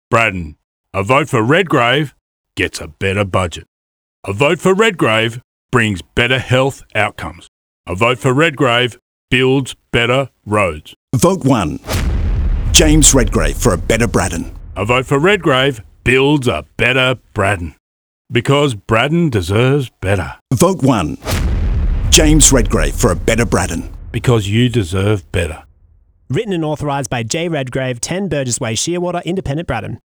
Braddon. A vote for Redgrave gets a better budget. A vote for Redgrave brings better health outcomes. A vote for Redgrave builds better roads. Vote 1. James Redgrave for a better Braddon. A vote for Redgrave builds a better Braddon. Because Braddon deserves better. Vote 1. James Redgrave for a better Braddon. Because you deserve better. Written and authorised by J. Redgrave, 10 Burgess Way, Shearwater, Independent Braddon.